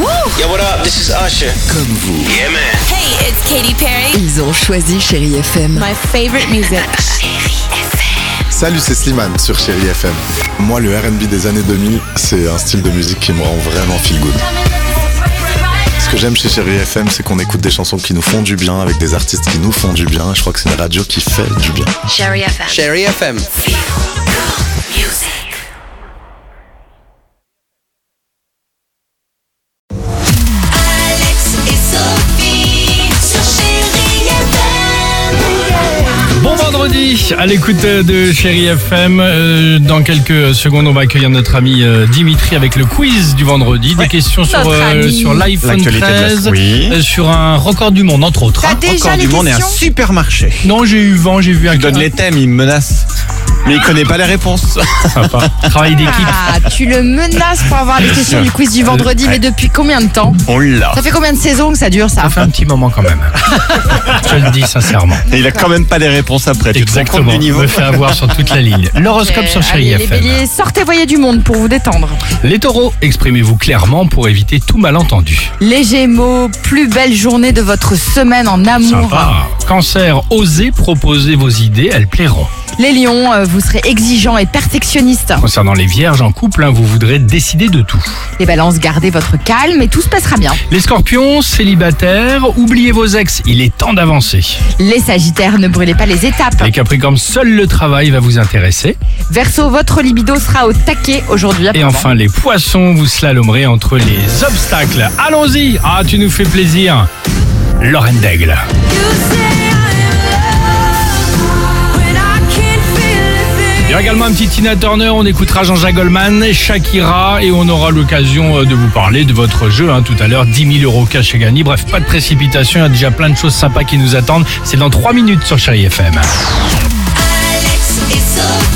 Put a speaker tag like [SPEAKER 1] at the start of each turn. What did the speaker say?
[SPEAKER 1] Yo, what up? This is Usher.
[SPEAKER 2] Comme vous.
[SPEAKER 1] Yeah, man.
[SPEAKER 3] Hey, it's Katy Perry.
[SPEAKER 2] Ils ont choisi Chérie FM.
[SPEAKER 3] My favorite music.
[SPEAKER 4] Salut, c'est Slimane sur Chérie FM. Moi, le R&B des années 2000, c'est un style de musique qui me rend vraiment feel good. Ce que j'aime chez Chérie FM, c'est qu'on écoute des chansons qui nous font du bien, avec des artistes qui nous font du bien. Je crois que c'est une radio qui fait du bien.
[SPEAKER 2] Chérie FM.
[SPEAKER 1] Chérie FM.
[SPEAKER 3] Alex et Sophie sur Chérie FM.
[SPEAKER 5] Bon vendredi, à l'écoute de Chérie FM. Dans quelques secondes, on va accueillir notre ami Dimitri avec le quiz du vendredi. Des questions sur l'iPhone 13, sur un record du monde, entre autres.
[SPEAKER 6] T'as déjà les questions ?
[SPEAKER 7] Et un supermarché.
[SPEAKER 5] Non, j'ai eu vent, j'ai vu un
[SPEAKER 7] Il donne les thèmes, il me menace. Mais il connaît pas les réponses.
[SPEAKER 5] Sympa. Travail d'équipe.
[SPEAKER 6] Ah, tu le menaces pour avoir les questions du quiz du vendredi, mais depuis combien de temps ?
[SPEAKER 7] On l'a.
[SPEAKER 6] Ça fait combien de saisons que ça dure, ça ?
[SPEAKER 5] Ça fait un petit moment quand même. Je le dis sincèrement.
[SPEAKER 7] Et il a quand même pas les réponses après. Tu te rends compte du niveau ?
[SPEAKER 5] Me fait avoir sur toute la ligne. L'horoscope sur Chérie
[SPEAKER 6] Allez, les
[SPEAKER 5] FM.
[SPEAKER 6] béliers, sortez, voyez du monde pour vous détendre.
[SPEAKER 5] Les taureaux, exprimez-vous clairement pour éviter tout malentendu.
[SPEAKER 6] Les gémeaux, plus belle journée de votre semaine en amour.
[SPEAKER 5] Sympa. Cancer, osez proposer vos idées, elles plairont.
[SPEAKER 6] Les lions, vous serez exigeants et perfectionnistes.
[SPEAKER 5] Concernant les vierges en couple, vous voudrez décider de tout.
[SPEAKER 6] Les balances, gardez votre calme et tout se passera bien.
[SPEAKER 5] Les scorpions, célibataires, oubliez vos ex, il est temps d'avancer.
[SPEAKER 6] Les sagittaires, ne brûlez pas les étapes.
[SPEAKER 5] Les capricornes, seul le travail va vous intéresser.
[SPEAKER 6] Verseau, votre libido sera au taquet aujourd'hui.
[SPEAKER 5] Et
[SPEAKER 6] apparemment.
[SPEAKER 5] enfin les poissons, vous slalomerez entre les obstacles. Allons-y, tu nous fais plaisir. Lorraine Daigle. Il y aura également un petit Tina Turner, on écoutera Jean-Jacques Goldman, Shakira et on aura l'occasion de vous parler de votre jeu tout à l'heure, 10 000 € cash et gagné. Bref, pas de précipitation, il y a déjà plein de choses sympas qui nous attendent. C'est dans 3 minutes sur Chérie FM.
[SPEAKER 3] Alex et Sophie.